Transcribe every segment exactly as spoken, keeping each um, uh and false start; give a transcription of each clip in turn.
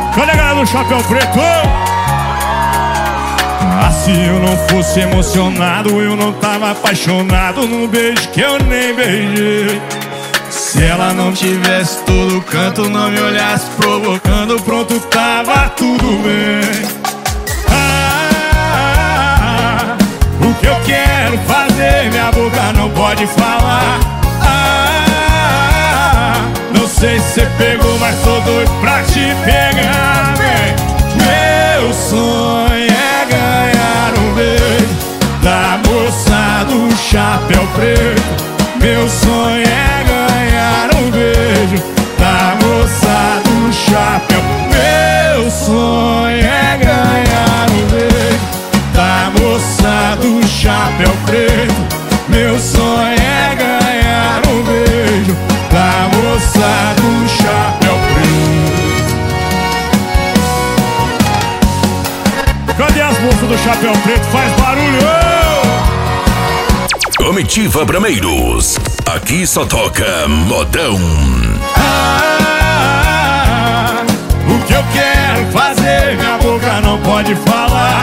Cadê a galera do Chapéu Preto? Ah, se eu não fosse emocionado, eu não tava apaixonado num beijo que eu nem beijei. Se ela não tivesse todo canto, não me olhasse provocando, pronto, tava tudo bem. Ah, o que eu quero fazer, minha boca não pode falar. Ah, não sei se você pegou, mas tô doido pra te pegar, vem. Meu sonho é ganhar um beijo da moça do Chapéu Preto. Meu sonho é ganhar um beijo da moça do chapéu. Meu sonho é ganhar um beijo da moça do Chapéu Preto. Meu sonho é ganhar um beijo da moça do Chapéu Preto. Cadê as moças do Chapéu Preto? Faz barulho! Comitiva Brameiros, aqui só toca modão. Ah, o que eu quero fazer, minha boca não pode falar.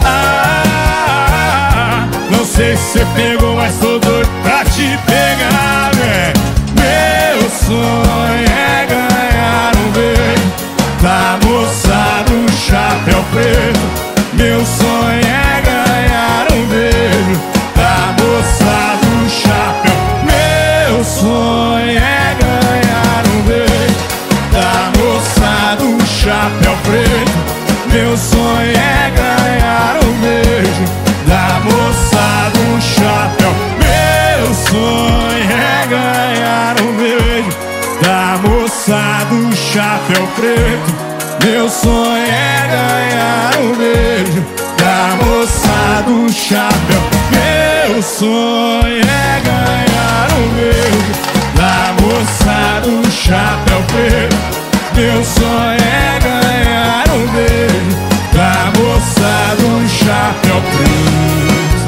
Ah, não sei se você pegou, mas tô doido pra te pegar, né? Meu sonho é ganhar um beijo da moça do Chapéu Preto. Meu sonho é ganhar um beijo da moça do chapéu. Meu sonho é ganhar um beijo da moça do Chapéu Preto. Meu sonho é ganhar um beijo da moça do chapéu. Meu sonho é ganhar um beijo da moça do Chapéu Preto. Meu sonho é ganhar um beijo da moça do chapéu. Meu sonho é ganhar um beijo da moça do Chapéu Preto. Meu sonho é ganhar um beijo da moça do Chapéu Preto.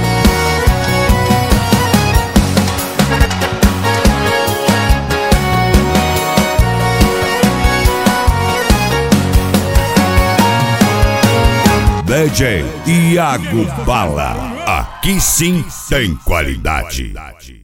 D J Iago Bala, aqui sim tem qualidade.